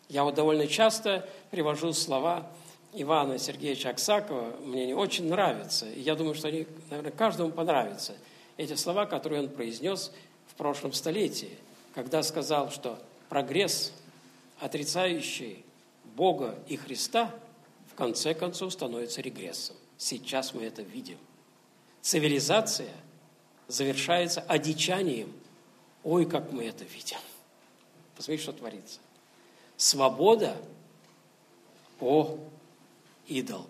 Я вот довольно часто привожу слова Ивана Сергеевича Аксакова, мне они очень нравятся, и я думаю, что они, наверное, каждому понравятся. Эти слова, которые он произнес в прошлом столетии, когда сказал, что прогресс, отрицающий Бога и Христа, в конце концов становится регрессом. Сейчас мы это видим. Цивилизация завершается одичанием. Ой, как мы это видим. Посмотрите, что творится. Свобода, идол.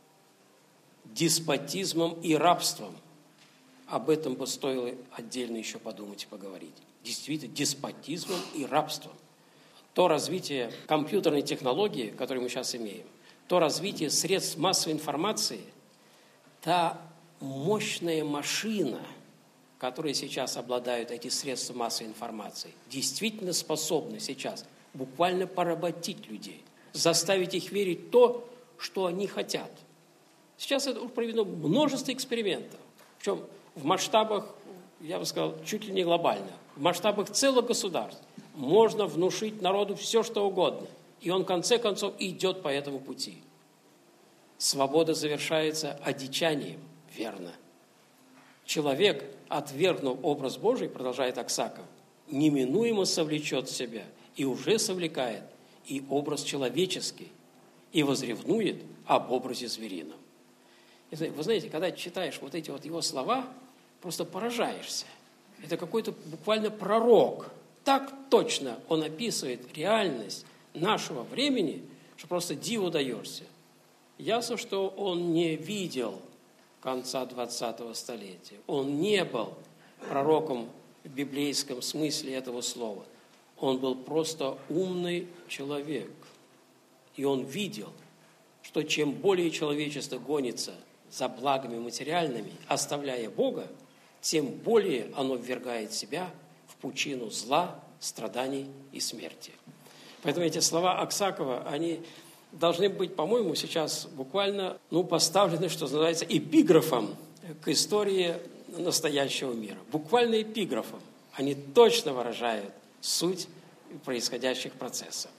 Деспотизмом и рабством. Об этом бы стоило отдельно еще подумать и поговорить. Действительно, деспотизмом и рабством. То развитие компьютерной технологии, которое мы сейчас имеем, то развитие средств массовой информации, та мощная машина, которой сейчас обладают эти средства массовой информации, действительно способны сейчас буквально поработить людей, заставить их верить в то, что они хотят. Сейчас это уже проведено множество экспериментов, причем в масштабах, я бы сказал, чуть ли не глобально, в масштабах целых государств. Можно внушить народу все, что угодно, и он в конце концов идет по этому пути. Свобода завершается одичанием, верно. Человек, отвергнув образ Божий, продолжает Аксаков, неминуемо совлечет в себя и уже совлекает и образ человеческий, и возревнует об образе зверином. И вы знаете, когда читаешь вот эти вот его слова, просто поражаешься. Это какой-то буквально пророк. Так точно он описывает реальность нашего времени, что просто диву даешься. Ясно, что он не видел конца 20-го столетия. Он не был пророком в библейском смысле этого слова. Он был просто умный человек. И он видел, что чем более человечество гонится за благами материальными, оставляя Бога, тем более оно ввергает себя в пучину зла, страданий и смерти. Поэтому эти слова Аксакова, они должны быть, по-моему, сейчас буквально поставлены, что называется, эпиграфом к истории настоящего мира. Буквально эпиграфом. Они точно выражают суть происходящих процессов.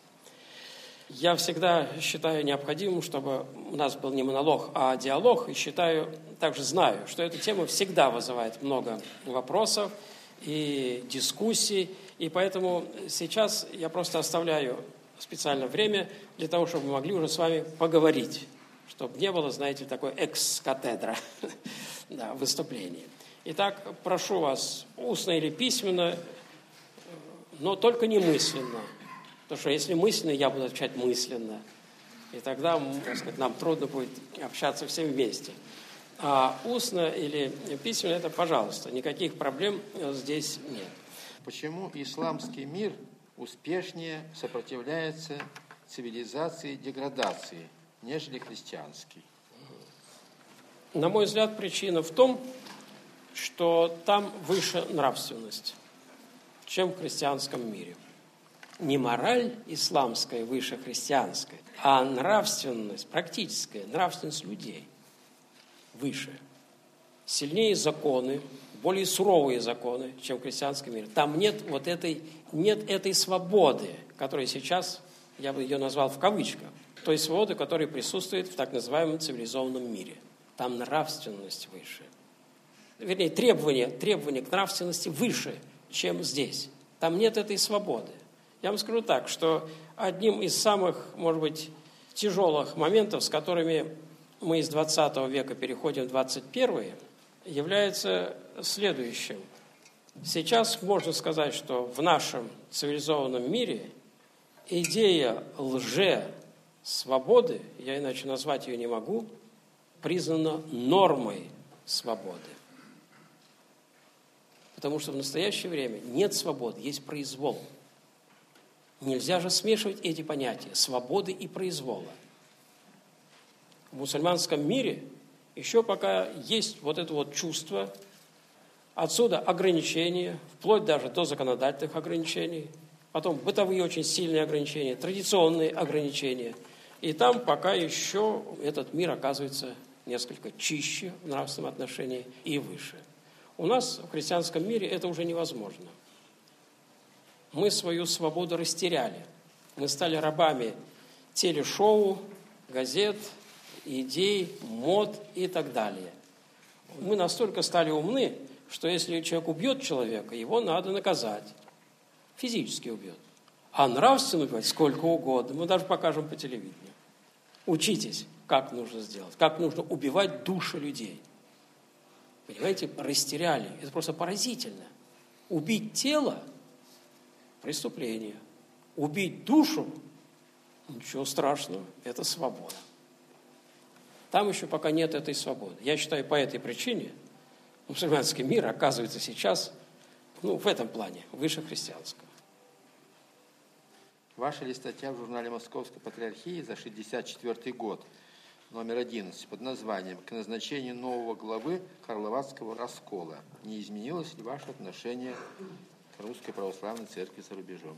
Я всегда считаю необходимым, чтобы у нас был не монолог, а диалог, и также знаю, что эта тема всегда вызывает много вопросов и дискуссий, и поэтому сейчас я просто оставляю специально время для того, чтобы мы могли уже с вами поговорить, чтобы не было, знаете, такой экс-катедра выступления. Итак, прошу вас, устно или письменно, но только не мысленно. Потому что если мысленно, я буду отвечать мысленно. И тогда, так сказать, нам трудно будет общаться всем вместе. А устно или письменно, это пожалуйста. Никаких проблем здесь нет. Почему исламский мир успешнее сопротивляется цивилизации деградации, нежели христианский? На мой взгляд, причина в том, что там выше нравственность, чем в христианском мире. Не мораль исламская выше христианской, а нравственность, практическая нравственность людей выше. Сильнее законы, более суровые законы, чем в христианском мире. Там нет этой свободы, которая сейчас, я бы ее назвал в кавычках, той свободы, которая присутствует в так называемом цивилизованном мире. Там нравственность выше. Вернее, требования к нравственности выше, чем здесь. Там нет этой свободы. Я вам скажу так, что одним из самых, может быть, тяжелых моментов, с которыми мы из 20 века переходим в 21, является следующим. Сейчас можно сказать, что в нашем цивилизованном мире идея лже-свободы, я иначе назвать ее не могу, признана нормой свободы. Потому что в настоящее время нет свободы, есть произвол. Нельзя же смешивать эти понятия свободы и произвола. В мусульманском мире еще пока есть вот это вот чувство, отсюда ограничения, вплоть даже до законодательных ограничений, потом бытовые очень сильные ограничения, традиционные ограничения. И там пока еще этот мир оказывается несколько чище в нравственном отношении и выше. У нас в христианском мире это уже невозможно. Мы свою свободу растеряли. Мы стали рабами телешоу, газет, идей, мод и так далее. Мы настолько стали умны, что если человек убьет человека, его надо наказать. Физически убьет. А нравственно убивать сколько угодно. Мы даже покажем по телевидению. Учитесь, как нужно сделать, как нужно убивать души людей. Понимаете, растеряли. Это просто поразительно. Убить тело – преступление. Убить душу – ничего страшного, это свобода. Там еще пока нет этой свободы. Я считаю, по этой причине мусульманский мир оказывается сейчас, в этом плане, выше христианского. Ваша ли статья в журнале Московской Патриархии за 1964 год, номер 11, под названием «К назначению нового главы Карловацкого раскола». Не изменилось ли ваше отношение к Русской Православной Церкви за рубежом?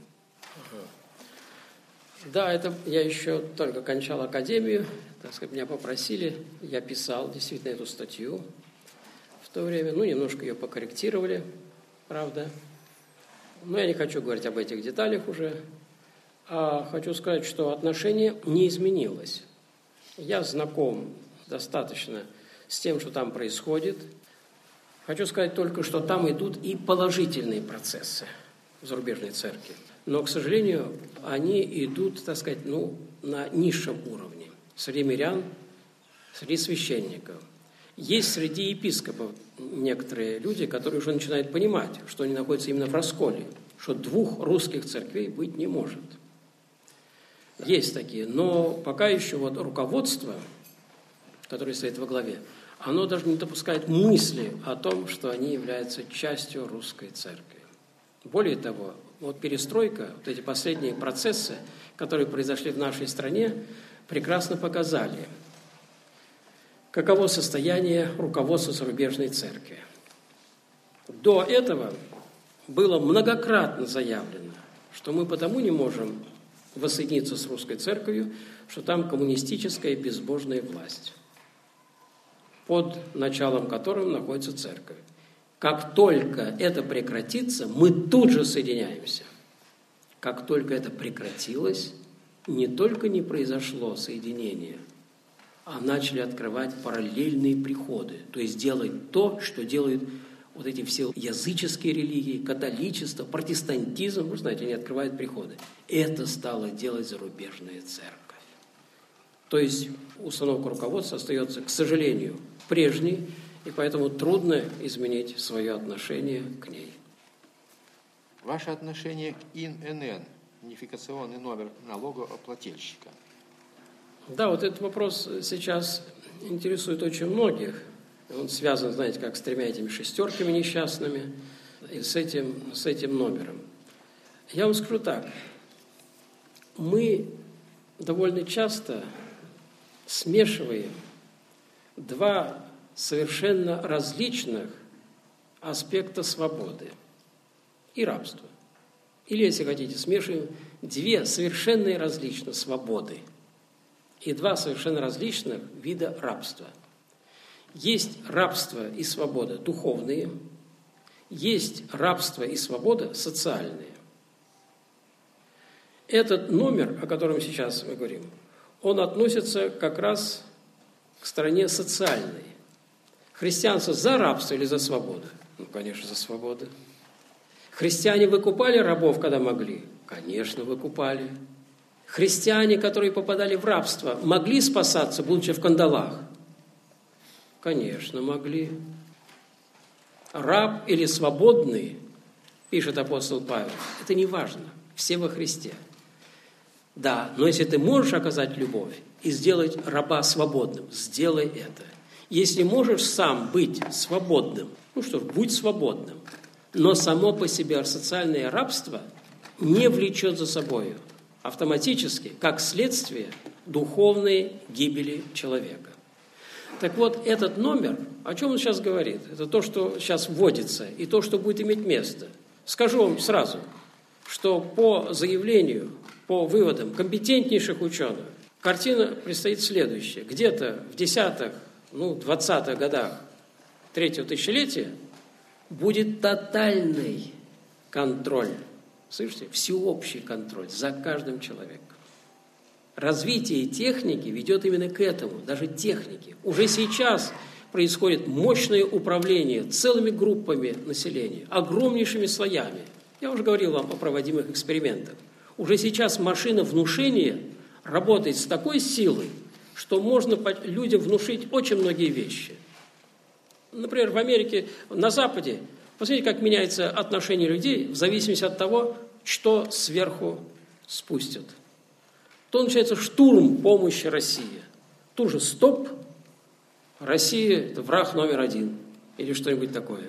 Да, это я еще только кончал академию, так сказать, меня попросили, я писал действительно эту статью в то время, немножко ее покорректировали, правда, но я не хочу говорить об этих деталях уже, а хочу сказать, что отношение не изменилось. Я знаком достаточно с тем, что там происходит. Хочу сказать только, что там идут и положительные процессы в зарубежной церкви. Но, к сожалению, они идут, так сказать, на низшем уровне. Среди мирян, среди священников. Есть среди епископов некоторые люди, которые уже начинают понимать, что они находятся именно в расколе, что двух русских церквей быть не может. Есть такие, но пока еще руководство, которое стоит во главе, оно даже не допускает мысли о том, что они являются частью русской церкви. Более того, перестройка, эти последние процессы, которые произошли в нашей стране, прекрасно показали, каково состояние руководства зарубежной церкви. До этого было многократно заявлено, что мы потому не можем воссоединиться с русской церковью, что там коммунистическая безбожная власть, под началом которой находится церковь. Как только это прекратится, мы тут же соединяемся. Как только это прекратилось, не только не произошло соединение, а начали открывать параллельные приходы, то есть делать то, что делают эти все языческие религии, католичество, протестантизм, вы знаете, они открывают приходы. Это стало делать зарубежная церковь. То есть установка руководства остается, к сожалению, прежней, и поэтому трудно изменить свое отношение к ней. Ваше отношение к ИНН, идентификационный номер налогоплательщика. Да, этот вопрос сейчас интересует очень многих. Он связан, знаете, как с 3 этими шестерками несчастными и с этим номером. Я вам скажу так. Мы довольно часто смешиваем 2 совершенно различных аспекта свободы и рабства. Или, если хотите, смешиваем 2 совершенно различных свободы и 2 совершенно различных вида рабства. Есть рабство и свобода духовные, есть рабство и свобода социальные. Этот номер, о котором сейчас мы говорим, он относится как раз к стороне социальной. Христианство за рабство или за свободу? Конечно, за свободу. Христиане выкупали рабов, когда могли? Конечно, выкупали. Христиане, которые попадали в рабство, могли спасаться, будучи в кандалах? Конечно, могли. Раб или свободный, пишет апостол Павел, это не важно, все во Христе. Да, но если ты можешь оказать любовь и сделать раба свободным, сделай это. Если можешь сам быть свободным, будь свободным. Но само по себе социальное рабство не влечет за собой автоматически, как следствие, духовной гибели человека. Так вот, этот номер, о чем он сейчас говорит, это то, что сейчас вводится, и то, что будет иметь место. Скажу вам сразу, что по заявлению, по выводам компетентнейших ученых, картина предстоит следующая. Где-то в 10-х, 20-х годах 3-го тысячелетия будет тотальный контроль Слышите? Всеобщий контроль за каждым человеком. Развитие техники ведет именно к этому, даже техники. Уже сейчас происходит мощное управление целыми группами населения, огромнейшими слоями. Я уже говорил вам о проводимых экспериментах. Уже сейчас машина внушения работает с такой силой, что можно людям внушить очень многие вещи. Например, в Америке, на Западе, посмотрите, как меняется отношение людей в зависимости от того, что сверху спустят. То начинается штурм помощи России. Тут же стоп, Россия – это враг номер один или что-нибудь такое.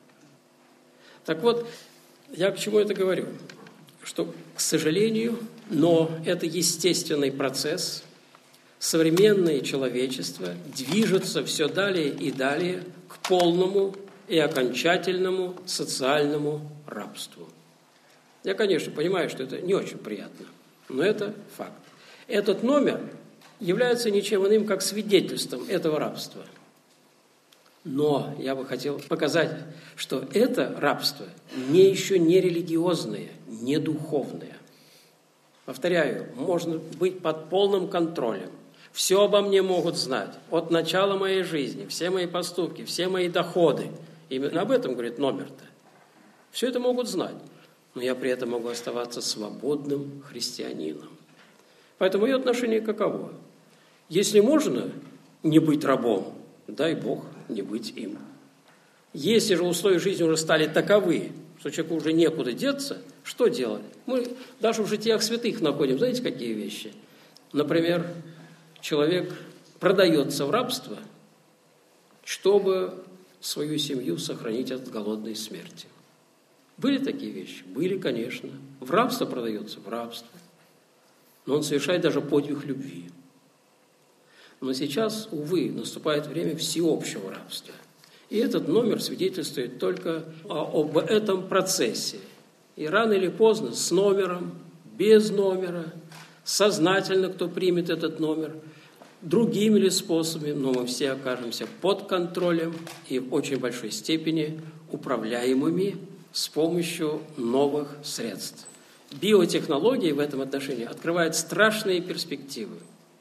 Так вот, я к чему это говорю? Что, к сожалению, но это естественный процесс, современное человечество движется все далее и далее к полному и окончательному социальному рабству. Я, конечно, понимаю, что это не очень приятно, но это факт. Этот номер является ничем иным, как свидетельством этого рабства. Но я бы хотел показать, что это рабство еще не религиозное, не духовное. Повторяю, можно быть под полным контролем. Все обо мне могут знать. От начала моей жизни, все мои поступки, все мои доходы. Именно об этом говорит номер-то. Все это могут знать. Но я при этом могу оставаться свободным христианином. Поэтому мое отношение каково? Если можно не быть рабом, дай Бог не быть им. Если же условия жизни уже стали таковы, что человеку уже некуда деться, что делать? Мы даже в житиях святых находим, знаете, какие вещи? Например, человек продается в рабство, чтобы свою семью сохранить от голодной смерти. Были такие вещи? Были, конечно. В рабство продается? В рабство. Но он совершает даже подвиг любви. Но сейчас, увы, наступает время всеобщего рабства. И этот номер свидетельствует только об этом процессе. И рано или поздно с номером, без номера, сознательно кто примет этот номер, другими ли способами, но мы все окажемся под контролем и в очень большой степени управляемыми с помощью новых средств. Биотехнологии в этом отношении открывают страшные перспективы.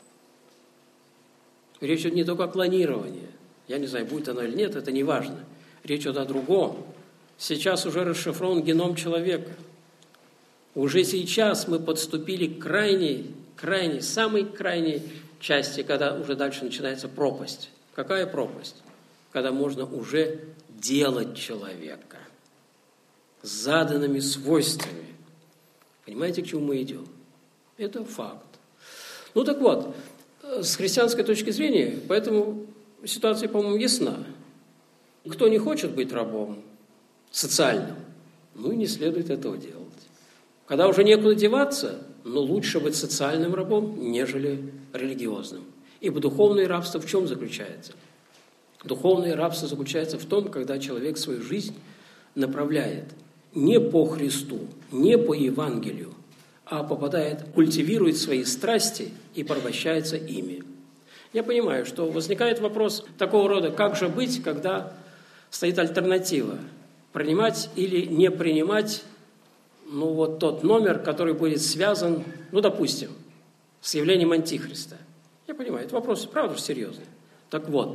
Речь идет не только о клонировании. Я не знаю, будет оно или нет, это не важно. Речь идет о другом. Сейчас уже расшифрован геном человека. Уже сейчас мы подступили к самой крайней части, когда уже дальше начинается пропасть. Какая пропасть? Когда можно уже делать человека с заданными свойствами. Понимаете, к чему мы идем? Это факт. Ну так вот, с христианской точки зрения, поэтому ситуация, по-моему, ясна. Кто не хочет быть рабом социальным, ну и не следует этого делать. Когда уже некуда деваться, но лучше быть социальным рабом, нежели религиозным. Ибо духовное рабство в чем заключается? Духовное рабство заключается в том, когда человек свою жизнь направляет не по Христу, не по Евангелию, а культивирует свои страсти и порабощается ими. Я понимаю, что возникает вопрос такого рода, как же быть, когда стоит альтернатива, принимать или не принимать тот номер, который будет связан, допустим, с явлением Антихриста. Я понимаю, это вопрос, правда, серьезный. Так вот,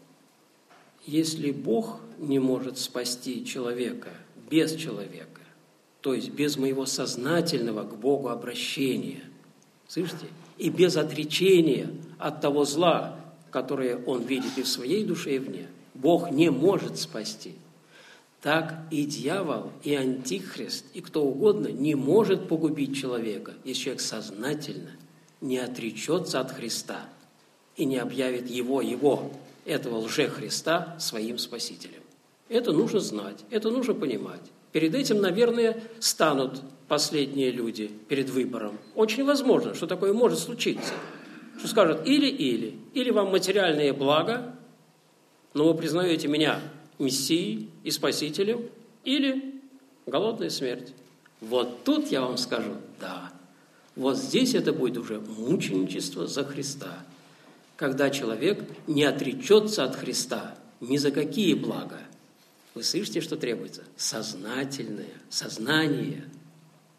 если Бог не может спасти человека без человека, то есть без моего сознательного к Богу обращения, слышите, и без отречения от того зла, которое он видит и в своей душе, и вне, Бог не может спасти. Так и дьявол, и антихрист, и кто угодно не может погубить человека, если человек сознательно не отречется от Христа и не объявит этого лже-Христа, своим спасителем. Это нужно знать, это нужно понимать. Перед этим, наверное, станут последние люди перед выбором. Очень возможно, что такое может случиться. Что скажут или вам материальные блага, но вы признаете меня Мессией и Спасителем, или голодная смерть. Вот тут я вам скажу, да, вот здесь это будет уже мученичество за Христа, когда человек не отречется от Христа ни за какие блага. Вы слышите, что требуется? Сознание.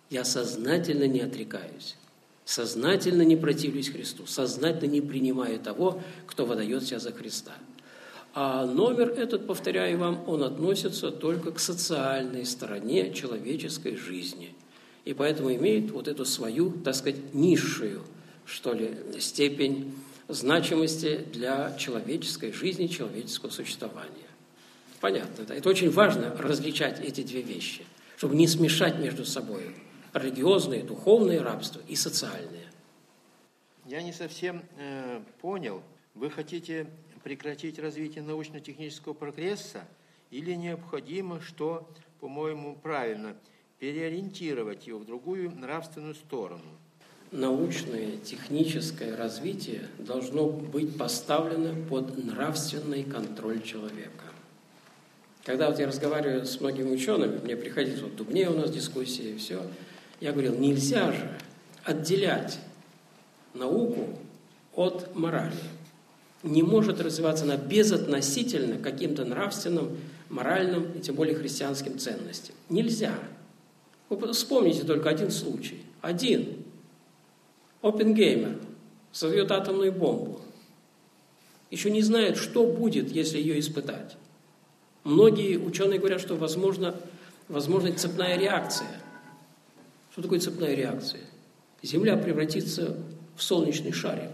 Я сознательно не отрекаюсь, сознательно не противлюсь Христу, сознательно не принимаю того, кто выдает себя за Христа. А номер этот, повторяю вам, он относится только к социальной стороне человеческой жизни. И поэтому имеет вот эту свою, так сказать, низшую, что ли, степень значимости для человеческой жизни, человеческого существования. Понятно, да? Это очень важно различать эти две вещи, чтобы не смешать между собой религиозное, духовное рабство и социальное. Я не совсем понял. Вы хотите прекратить развитие научно-технического прогресса или необходимо, что, по-моему, правильно, переориентировать его в другую нравственную сторону? Научное, техническое развитие должно быть поставлено под нравственный контроль человека. Когда вот я разговариваю с многими учеными, мне приходилось, вот в Дубне у нас дискуссии и все, я говорил, нельзя же отделять науку от морали. Не может развиваться она безотносительно каким-то нравственным, моральным и тем более христианским ценностям. Нельзя. Вы вспомните только один случай. Один. Оппенгеймер создает атомную бомбу. Еще не знает, что будет, если ее испытать. Многие ученые говорят, что возможна цепная реакция. Что такое цепная реакция? Земля превратится в солнечный шарик.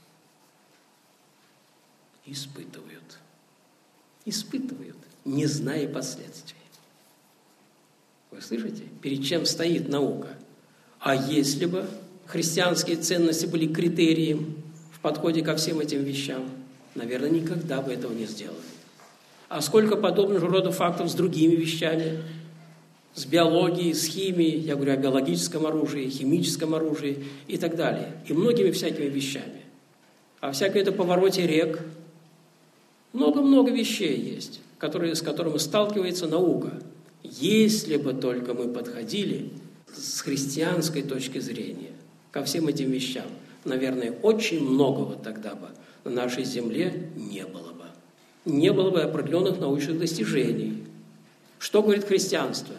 Испытывают, не зная последствий. Вы слышите? Перед чем стоит наука? А если бы христианские ценности были критерием в подходе ко всем этим вещам, наверное, никогда бы этого не сделали. А сколько подобных рода фактов с другими вещами, с биологией, с химией, я говорю о биологическом оружии, химическом оружии и так далее, и многими всякими вещами. А всякое это повороте рек, много-много вещей есть, с которыми сталкивается наука. Если бы только мы подходили с христианской точки зрения ко всем этим вещам, наверное, очень многого тогда бы на нашей земле не было бы. Не было бы определенных научных достижений. Что говорит христианство?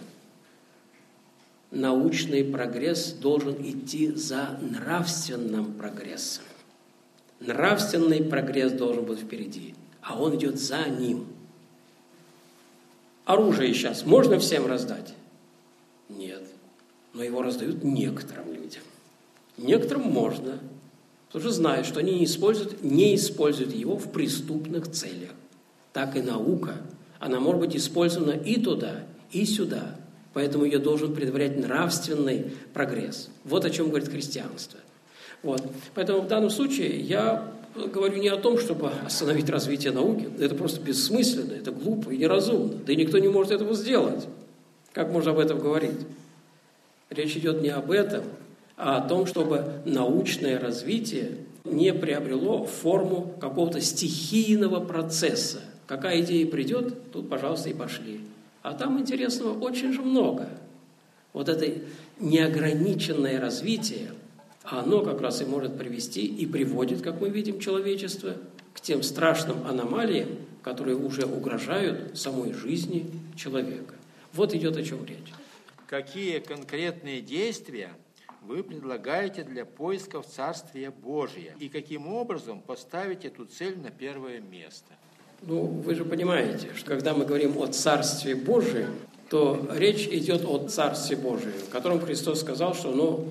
Научный прогресс должен идти за нравственным прогрессом. Нравственный прогресс должен быть впереди, а он идет за ним. Оружие сейчас можно всем раздать? Нет. Но его раздают некоторым людям. Некоторым можно, потому что знают, что они не используют его в преступных целях. Так и наука, она может быть использована и туда, и сюда. Поэтому ее должен предварять нравственный прогресс. Вот о чем говорит христианство. Вот. Поэтому в данном случае я говорю не о том, чтобы остановить развитие науки. Это просто бессмысленно, это глупо и неразумно. Да и никто не может этого сделать. Как можно об этом говорить? Речь идет не об этом, а о том, чтобы научное развитие не приобрело форму какого-то стихийного процесса. Какая идея придет, тут, пожалуйста, и пошли. А там интересного очень же много. Вот это неограниченное развитие, оно как раз и может привести и приводит, как мы видим, человечество к тем страшным аномалиям, которые уже угрожают самой жизни человека. Вот идет о чем речь. Какие конкретные действия вы предлагаете для поисков Царствия Божия? И каким образом поставить эту цель на первое место? Ну, вы же понимаете, что когда мы говорим о Царстве Божием, то речь идет о Царстве Божием, в котором Христос сказал, что оно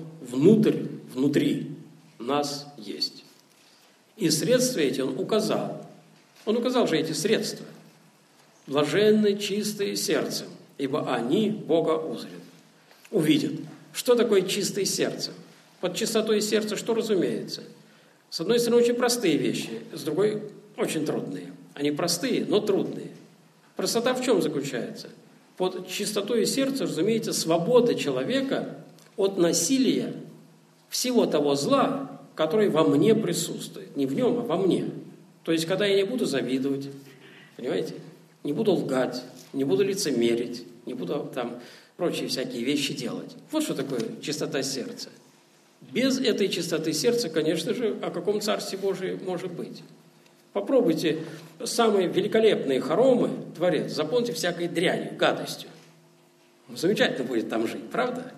внутри нас есть. И средства эти Он указал. Он указал же эти средства. Блаженны чистые сердцем, ибо они Бога увидят. Что такое чистое сердце? Под чистотой сердца что разумеется? С одной стороны, очень простые вещи, с другой очень трудные. Они простые, но трудные. Простота в чем заключается? Под чистотой сердца, разумеется, свобода человека от насилия всего того зла, который во мне присутствует. Не в нем, а во мне. То есть, когда я не буду завидовать, понимаете, не буду лгать, не буду лицемерить, не буду там прочие всякие вещи делать. Вот что такое чистота сердца. Без этой чистоты сердца, конечно же, о каком Царстве Божие может быть? Попробуйте самые великолепные хоромы дворец, заполните всякой дрянью, гадостью. Замечательно будет там жить, правда?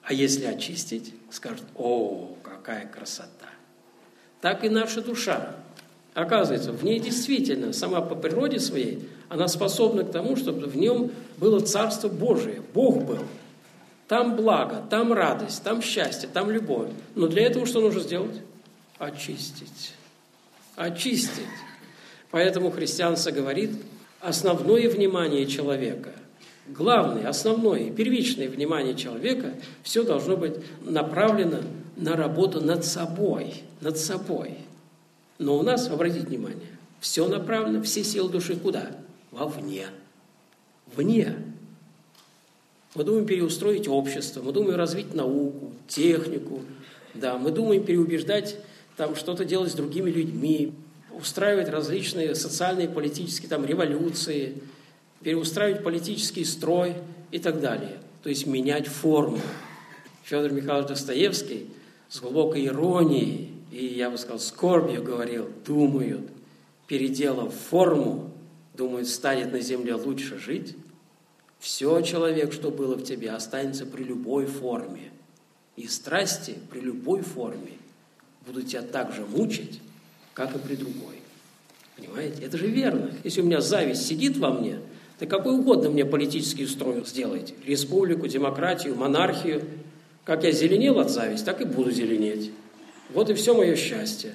А если очистить, скажут: о, какая красота! Так и наша душа. Оказывается, в ней действительно, сама по природе своей, она способна к тому, чтобы в нем было Царство Божие. Бог был. Там благо, там радость, там счастье, там любовь. Но для этого что нужно сделать? Очистить. Очистить. Поэтому христианство говорит, основное внимание человека, главное, основное и первичное внимание человека, все должно быть направлено на работу над собой. Над собой. Но у нас, обратите внимание, все направлено, все силы души куда? Вовне. Вне. Мы думаем переустроить общество, мы думаем развить науку, технику, да, мы думаем переубеждать, там, что-то делать с другими людьми, устраивать различные социальные, политические там, революции, переустраивать политический строй и так далее. То есть менять форму. Федор Михайлович Достоевский с глубокой иронией и, я бы сказал, скорбью говорил: думают, переделав форму, думают, станет на земле лучше жить. Все, человек, что было в тебе, останется при любой форме. И страсти при любой форме будут тебя так же мучить, как и при другой. Понимаете? Это же верно. Если у меня зависть сидит во мне, то какой угодно мне политический строй сделайте. Республику, демократию, монархию. Как я зеленел от зависти, так и буду зеленеть. Вот и все мое счастье.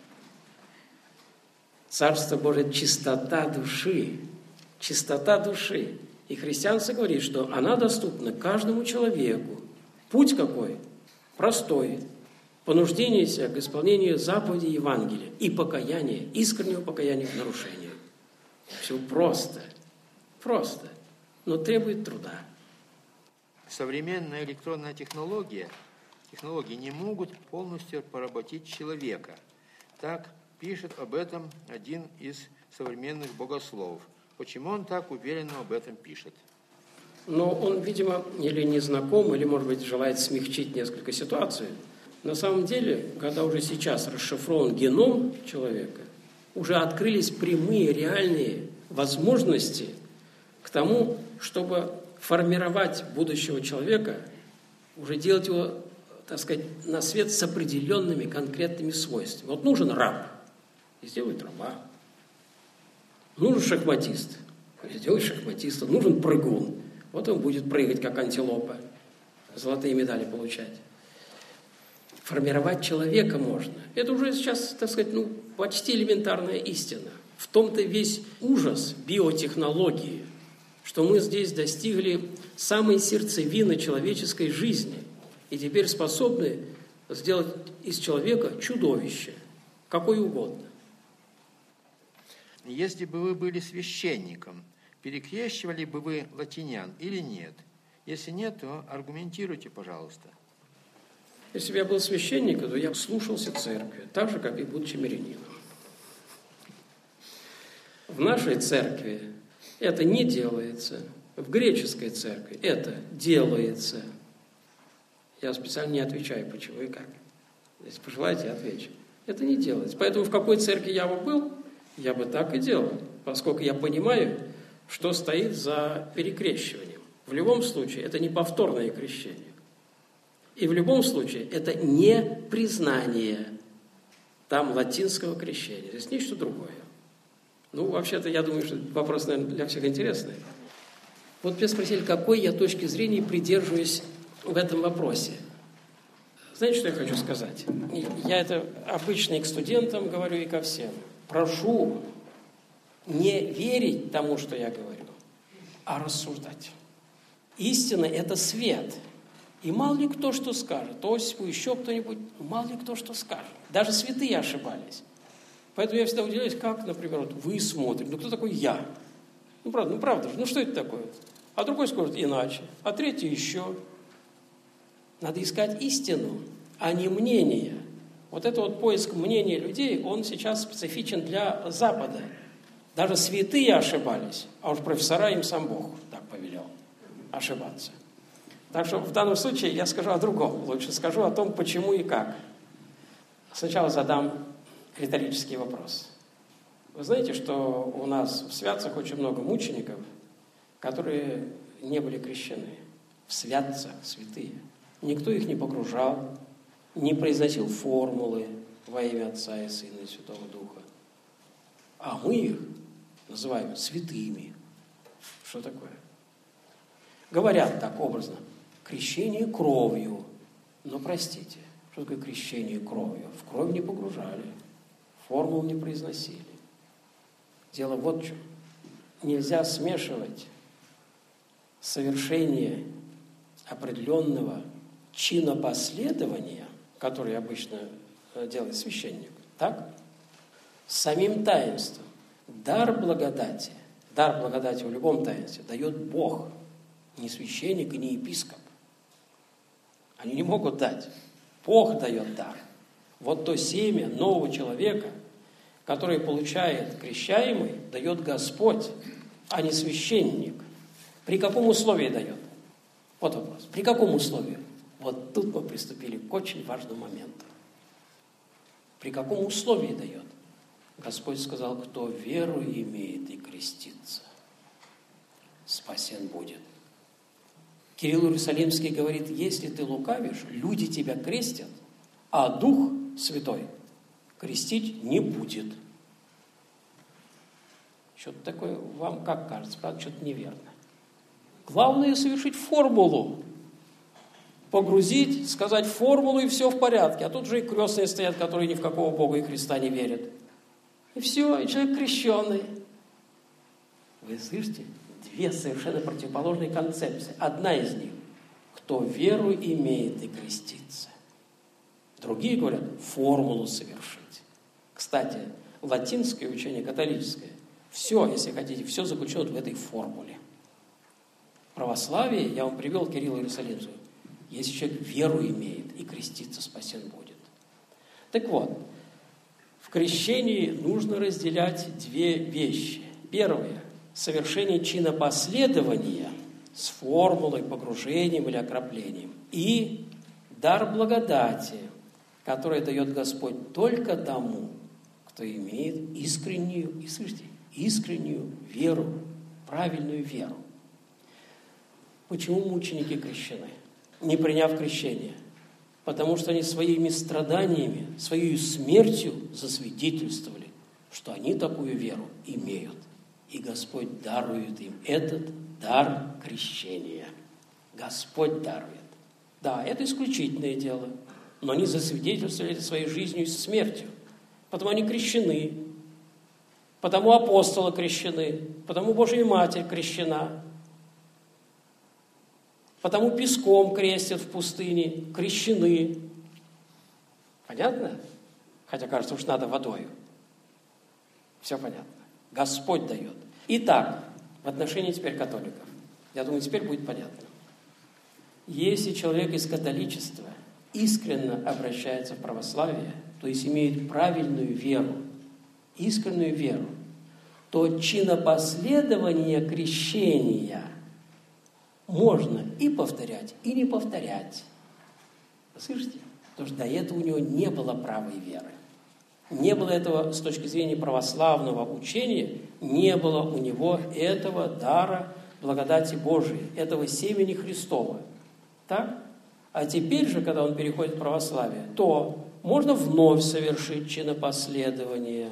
Царство Божие – чистота души. Чистота души. И христианство говорит, что она доступна каждому человеку. Путь какой? Простой. Понуждение себя к исполнению заповедей Евангелия и покаяние, искреннего покаяния в нарушении. Все просто. Просто. Но требует труда. Современная электронная технологии не могут полностью поработить человека. Так пишет об этом один из современных богословов. Почему он так уверенно об этом пишет? Но он, видимо, или не знаком, или, может быть, желает смягчить несколько ситуаций. На самом деле, когда уже сейчас расшифрован геном человека, уже открылись прямые, реальные возможности к тому, чтобы формировать будущего человека, уже делать его, так сказать, на свет с определенными конкретными свойствами. Вот нужен раб, и сделают раба. Нужен шахматист, и сделают шахматиста. Нужен прыгун, вот он будет прыгать, как антилопа, золотые медали получать. Формировать человека можно. Это уже сейчас, так сказать, почти элементарная истина. В том-то весь ужас биотехнологии, что мы здесь достигли самой сердцевины человеческой жизни и теперь способны сделать из человека чудовище, какое угодно. Если бы вы были священником, перекрещивали бы вы латинян или нет? Если нет, то аргументируйте, пожалуйста. Если бы я был священником, то я слушался церкви, так же, как и будучи мирянином. В нашей церкви это не делается. В греческой церкви это делается. Я специально не отвечаю, почему и как. Если пожелаете, я отвечу. Это не делается. Поэтому в какой церкви я бы был, я бы так и делал, поскольку я понимаю, что стоит за перекрещиванием. В любом случае, это не повторное крещение. И в любом случае, это не признание там латинского крещения. Здесь нечто другое. Вообще-то, я думаю, что вопрос, наверное, для всех интересный. Вот меня спросили, какой я точки зрения придерживаюсь в этом вопросе. Знаете, что я хочу сказать? Я это обычно и к студентам говорю, и ко всем. Прошу не верить тому, что я говорю, а рассуждать. Истина – это свет. И мало ли кто что скажет. Осипу, еще кто-нибудь, мало ли кто что скажет. Даже святые ошибались. Поэтому я всегда удивляюсь, как, например, вот вы смотрите, кто такой я? Правда же, что это такое? А другой скажет иначе, а третий еще. Надо искать истину, а не мнение. Вот это вот поиск мнения людей, он сейчас специфичен для Запада. Даже святые ошибались, а уж профессора им сам Бог так повелел ошибаться. Так что в данном случае я скажу о другом. Лучше скажу о том, почему и как. Сначала задам риторический вопрос. Вы знаете, что у нас в святцах очень много мучеников, которые не были крещены. В святцах, святые. Никто их не погружал, не произносил формулы во имя Отца и Сына и Святого Духа. А мы их называем святыми. Что такое? Говорят так образно: крещение кровью. Но простите, что такое крещение кровью? В кровь не погружали, формул не произносили. Дело вот в чем. Нельзя смешивать совершение определенного чина последования, который обычно делает священник, так? С самим таинством. Дар благодати в любом таинстве дает Бог, не священник и не епископ. Они не могут дать. Бог дает дар. Вот то семя нового человека, которое получает крещаемый, дает Господь, а не священник. При каком условии дает? Вот вопрос. При каком условии? Вот тут мы приступили к очень важному моменту. При каком условии дает? Господь сказал: кто веру имеет и крестится, спасен будет. Кирилл Иерусалимский говорит: если ты лукавишь, люди тебя крестят, а Дух Святой крестить не будет. Что-то такое вам как кажется, правда, что-то неверно. Главное совершить формулу. Погрузить, сказать формулу, и все в порядке. А тут же и крестные стоят, которые ни в какого Бога и Христа не верят. И все, и человек крещенный. Вы слышите? Две совершенно противоположные концепции. Одна из них: кто веру имеет и крестится. Другие говорят: формулу совершить. Кстати, латинское учение, католическое, все, если хотите, все заключено в этой формуле. Православие, я вам привел Кирилла Иерусалимского, если человек веру имеет и креститься, спасен будет. Так вот, в крещении нужно разделять две вещи. Первое – совершение чина последования с формулой, погружением или окроплением. И дар благодати, который дает Господь только тому, кто имеет искреннюю, и слышите, искреннюю веру, правильную веру. Почему мученики крещены, не приняв крещение? Потому что они своими страданиями, своей смертью засвидетельствовали, что они такую веру имеют. И Господь дарует им этот дар крещения. Господь дарует. Да, это исключительное дело, но они засвидетельствовали своей жизнью и смертью. Потому они крещены, потому апостолы крещены, потому Божья Матерь крещена, потому песком крестят в пустыне, крещены. Понятно? Хотя, кажется, уж надо водою. Все понятно. Господь дает. Итак, в отношении теперь католиков. Я думаю, теперь будет понятно. Если человек из католичества искренне обращается в православие, то есть имеет правильную веру, искреннюю веру, то чинопоследование крещения можно и повторять, и не повторять. Вы слышите? Потому что до этого у него не было правой веры. Не было этого, с точки зрения православного учения, не было у него этого дара благодати Божией, этого семени Христова. Так? А теперь же, когда он переходит в православие, то можно вновь совершить чинопоследование,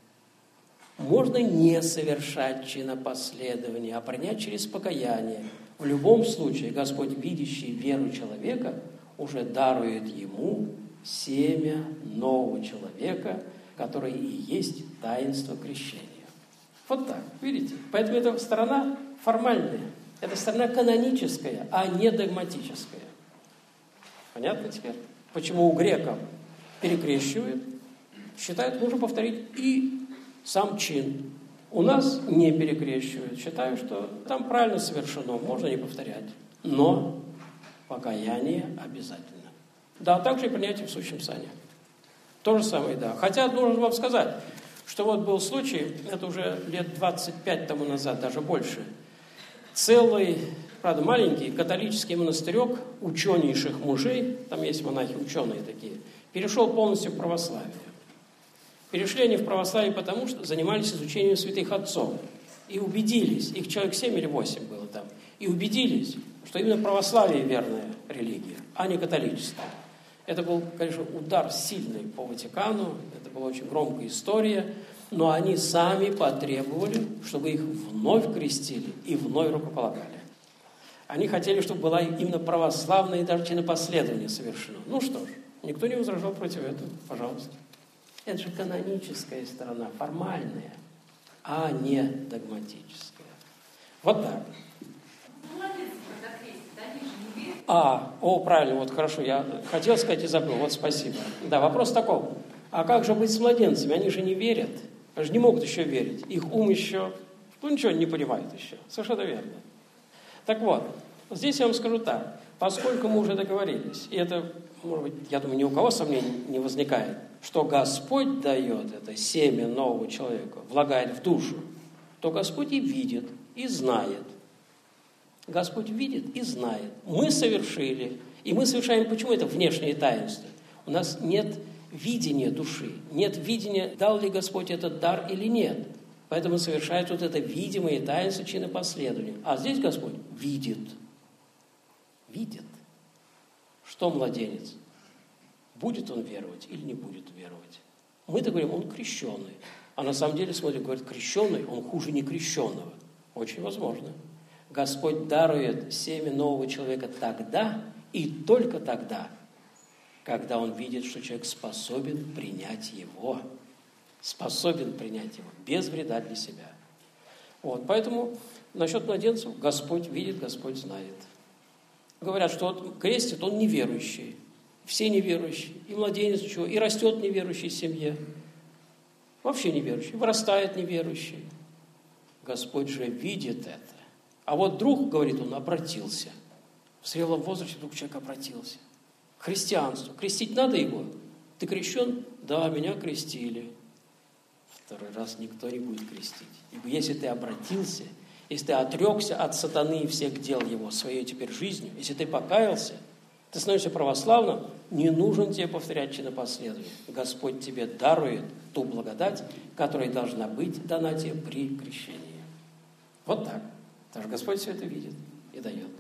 можно не совершать чинопоследование, а принять через покаяние. В любом случае, Господь, видящий веру человека, уже дарует ему семя нового человека, которое и есть таинство крещения. Вот так, видите? Поэтому эта сторона формальная, это сторона каноническая, а не догматическая. Понятно теперь? Почему у греков перекрещивают, считают, нужно повторить и сам чин. У нас не перекрещивают. Считаю, что там правильно совершено, можно не повторять. Но покаяние обязательно. Да, также и принятие в сущем сане. То же самое, да. Хотя, должен вам сказать, что вот был случай, это уже лет 25 тому назад, даже больше, целый, правда, маленький католический монастырек ученейших мужей, там есть монахи ученые такие, перешел полностью в православие. Перешли они в православие потому, что занимались изучением святых отцов. И убедились, их человек 7 или 8 было там, и убедились, что именно православие верная религия. а не католическое. Это был, конечно, удар сильный по Ватикану, это была очень громкая история, но они сами потребовали, чтобы их вновь крестили и вновь рукополагали. Они хотели, чтобы была именно православная и даже чинопоследование совершено. Ну что ж, никто не возражал против этого, пожалуйста. Это же каноническая сторона, формальная, а не догматическая. Вот так. Правильно, вот хорошо, я хотел сказать и забыл, вот спасибо. Да, вопрос такой, а как же быть с младенцами? Они же не верят, они же не могут еще верить, их ум еще, ничего не понимает еще, совершенно верно. Так вот, здесь я вам скажу так, поскольку мы уже договорились, и это, может быть, я думаю, ни у кого сомнений не возникает, что Господь дает это семя нового человека, влагает в душу, то Господь и видит, и знает. Господь видит и знает. Мы совершили, и мы совершаем, почему это внешнее таинство? У нас нет видения души, нет видения, дал ли Господь этот дар или нет. Поэтому совершает вот это видимое таинство чинопоследования. А здесь Господь видит. Видит, что младенец. Будет он веровать или не будет веровать. Мы-то говорим, он крещеный. А на самом деле, смотрим, говорит, крещеный, он хуже некрещенного. Очень возможно. Господь дарует семя нового человека тогда и только тогда, когда он видит, что человек способен принять его. Способен принять его без вреда для себя. Вот, поэтому насчет младенцев Господь видит, Господь знает. Говорят, что вот крестит он неверующий. Все неверующие. И младенец чего? И растет неверующий в семье. Вообще неверующий. Вырастает неверующий. Господь же видит это. А вот вдруг, говорит он, обратился. В зрелом возрасте вдруг человек обратился. К христианству. Крестить надо его? Ты крещен? Да, меня крестили. Второй раз никто не будет крестить. Ибо если ты обратился, если ты отрекся от сатаны и всех дел его, своей теперь жизнью, если ты покаялся, ты становишься православным, не нужен тебе повторять чинопоследование. Господь тебе дарует ту благодать, которая должна быть дана тебе при крещении. Вот так. Потому что Господь все это видит и дает.